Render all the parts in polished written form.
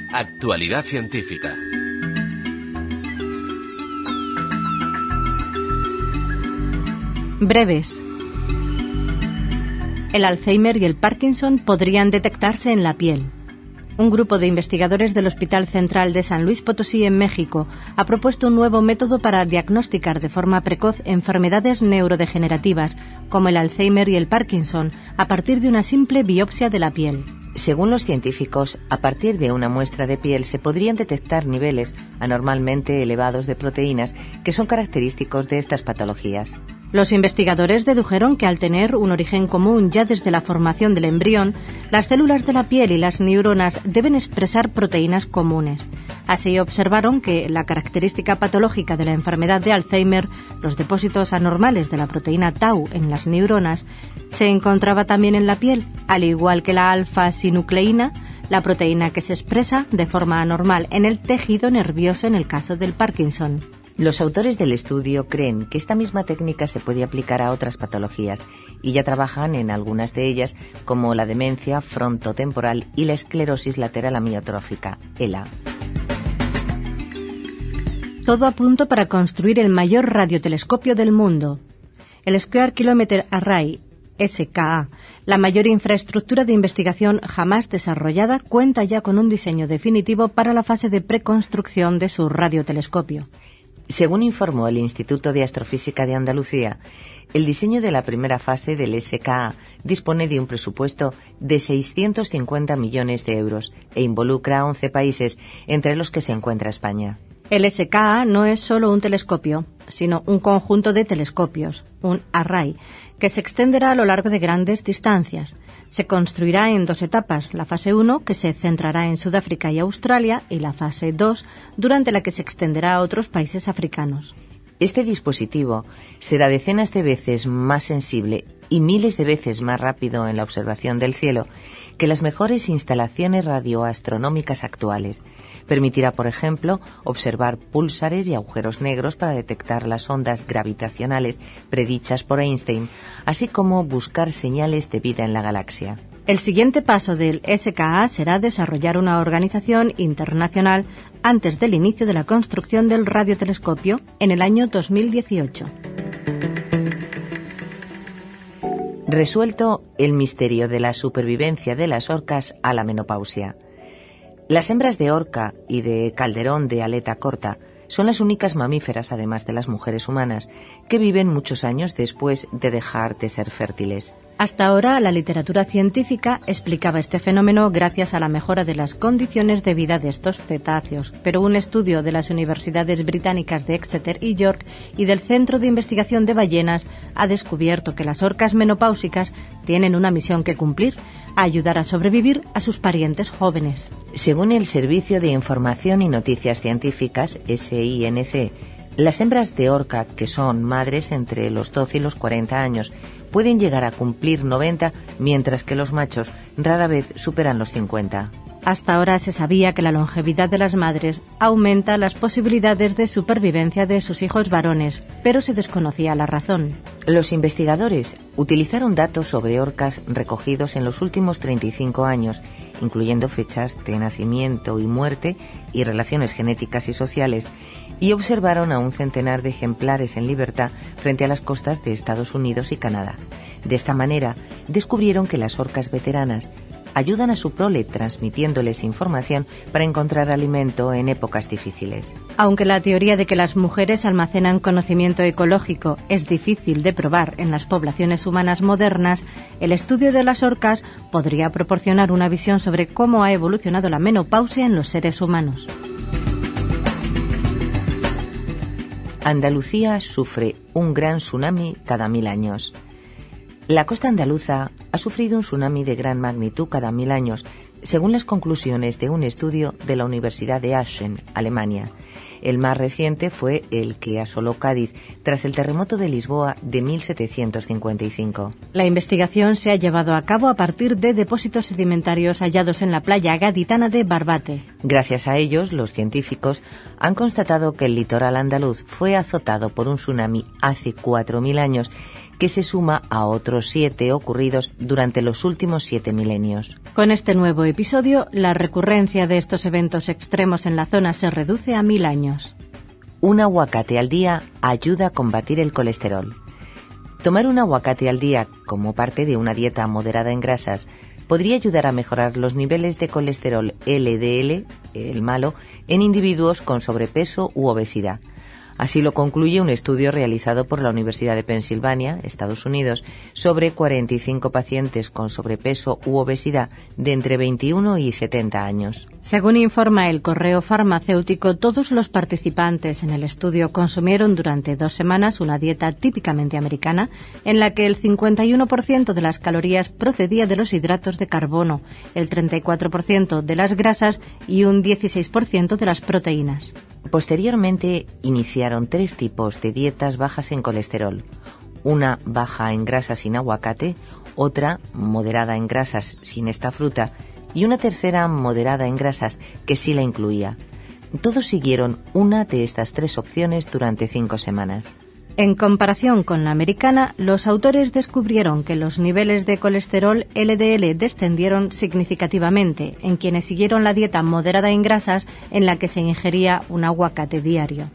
Actualidad científica. Breves. El Alzheimer y el Parkinson podrían detectarse en la piel. Un grupo de investigadores del Hospital Central de San Luis Potosí, en México, ha propuesto un nuevo método para diagnosticar de forma precoz enfermedades neurodegenerativas, como el Alzheimer y el Parkinson, a partir de una simple biopsia de la piel. Según los científicos, a partir de una muestra de piel se podrían detectar niveles anormalmente elevados de proteínas que son característicos de estas patologías. Los investigadores dedujeron que al tener un origen común ya desde la formación del embrión, las células de la piel y las neuronas deben expresar proteínas comunes. Así observaron que la característica patológica de la enfermedad de Alzheimer, los depósitos anormales de la proteína tau en las neuronas, se encontraba también en la piel, al igual que la alfa-sinucleína, la proteína que se expresa de forma anormal en el tejido nervioso en el caso del Parkinson. Los autores del estudio creen que esta misma técnica se puede aplicar a otras patologías y ya trabajan en algunas de ellas, como la demencia frontotemporal y la esclerosis lateral amiotrófica, ELA. Todo a punto para construir el mayor radiotelescopio del mundo. El Square Kilometre Array, SKA, la mayor infraestructura de investigación jamás desarrollada, cuenta ya con un diseño definitivo para la fase de preconstrucción de su radiotelescopio. Según informó el Instituto de Astrofísica de Andalucía, el diseño de la primera fase del SKA dispone de un presupuesto de 650 millones de euros e involucra a 11 países, entre los que se encuentra España. El SKA no es solo un telescopio, sino un conjunto de telescopios, un array, que se extenderá a lo largo de grandes distancias. Se construirá en 2 etapas, la fase 1, que se centrará en Sudáfrica y Australia, y la fase 2, durante la que se extenderá a otros países africanos. Este dispositivo será decenas de veces más sensible y miles de veces más rápido en la observación del cielo que las mejores instalaciones radioastronómicas actuales. Permitirá, por ejemplo, observar púlsares y agujeros negros para detectar las ondas gravitacionales predichas por Einstein, así como buscar señales de vida en la galaxia. El siguiente paso del SKA será desarrollar una organización internacional antes del inicio de la construcción del radiotelescopio en el año 2018. Resuelto el misterio de la supervivencia de las orcas a la menopausia. Las hembras de orca y de calderón de aleta corta son las únicas mamíferas, además de las mujeres humanas, que viven muchos años después de dejar de ser fértiles. Hasta ahora, la literatura científica explicaba este fenómeno gracias a la mejora de las condiciones de vida de estos cetáceos, pero un estudio de las universidades británicas de Exeter y York y del Centro de Investigación de Ballenas ha descubierto que las orcas menopáusicas tienen una misión que cumplir: ayudar a sobrevivir a sus parientes jóvenes. Según el Servicio de Información y Noticias Científicas, SINC, las hembras de orca, que son madres entre los 12 y los 40 años, pueden llegar a cumplir 90, mientras que los machos rara vez superan los 50. Hasta ahora se sabía que la longevidad de las madres aumenta las posibilidades de supervivencia de sus hijos varones, pero se desconocía la razón. Los investigadores utilizaron datos sobre orcas recogidos en los últimos 35 años, incluyendo fechas de nacimiento y muerte y relaciones genéticas y sociales, y observaron a un centenar de ejemplares en libertad frente a las costas de Estados Unidos y Canadá. De esta manera, descubrieron que las orcas veteranas ayudan a su prole transmitiéndoles información para encontrar alimento en épocas difíciles. Aunque la teoría de que las mujeres almacenan conocimiento ecológico es difícil de probar en las poblaciones humanas modernas, el estudio de las orcas podría proporcionar una visión sobre cómo ha evolucionado la menopausia en los seres humanos. Andalucía sufre un gran tsunami cada 1000 años. La costa andaluza ha sufrido un tsunami de gran magnitud cada 1000 años, según las conclusiones de un estudio de la Universidad de Aachen, Alemania. El más reciente fue el que asoló Cádiz tras el terremoto de Lisboa de 1755. La investigación se ha llevado a cabo a partir de depósitos sedimentarios hallados en la playa gaditana de Barbate. Gracias a ellos, los científicos han constatado que el litoral andaluz fue azotado por un tsunami hace 4000 años que se suma a otros 7 ocurridos durante los últimos 7 milenios. Con este nuevo episodio, la recurrencia de estos eventos extremos en la zona se reduce a 1000 años. Un aguacate al día ayuda a combatir el colesterol. Tomar un aguacate al día como parte de una dieta moderada en grasas podría ayudar a mejorar los niveles de colesterol LDL, el malo, en individuos con sobrepeso u obesidad. Así lo concluye un estudio realizado por la Universidad de Pensilvania, Estados Unidos, sobre 45 pacientes con sobrepeso u obesidad de entre 21 y 70 años. Según informa el correo farmacéutico, todos los participantes en el estudio consumieron durante 2 semanas una dieta típicamente americana, en la que el 51% de las calorías procedía de los hidratos de carbono, el 34% de las grasas y un 16% de las proteínas. Posteriormente iniciaron 3 tipos de dietas bajas en colesterol. Una baja en grasas sin aguacate, otra moderada en grasas sin esta fruta y una tercera moderada en grasas que sí la incluía. Todos siguieron una de estas 3 opciones durante 5 semanas. En comparación con la americana, los autores descubrieron que los niveles de colesterol LDL descendieron significativamente en quienes siguieron la dieta moderada en grasas en la que se ingería un aguacate diario.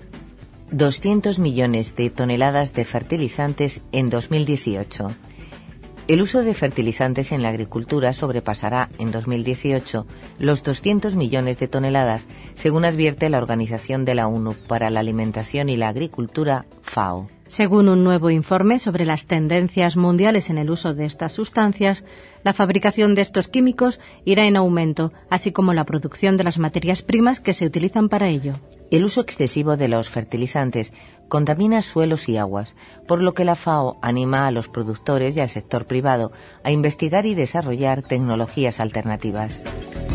200 millones de toneladas de fertilizantes en 2018. El uso de fertilizantes en la agricultura sobrepasará en 2018 los 200 millones de toneladas, según advierte la Organización de la ONU para la Alimentación y la Agricultura, FAO. Según un nuevo informe sobre las tendencias mundiales en el uso de estas sustancias, la fabricación de estos químicos irá en aumento, así como la producción de las materias primas que se utilizan para ello. El uso excesivo de los fertilizantes contamina suelos y aguas, por lo que la FAO anima a los productores y al sector privado a investigar y desarrollar tecnologías alternativas.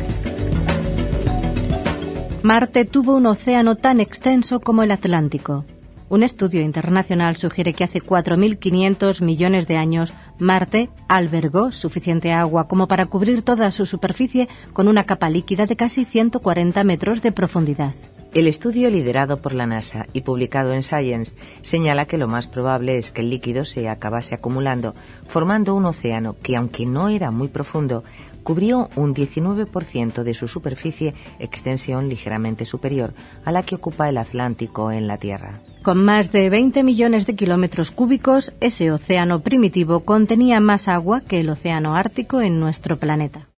Marte tuvo un océano tan extenso como el Atlántico. Un estudio internacional sugiere que hace 4.500 millones de años Marte albergó suficiente agua como para cubrir toda su superficie con una capa líquida de casi 140 metros de profundidad. El estudio, liderado por la NASA y publicado en Science, señala que lo más probable es que el líquido se acabase acumulando, formando un océano que, aunque no era muy profundo, cubrió un 19% de su superficie, extensión ligeramente superior a la que ocupa el Atlántico en la Tierra. Con más de 20 millones de kilómetros cúbicos, ese océano primitivo contenía más agua que el océano Ártico en nuestro planeta.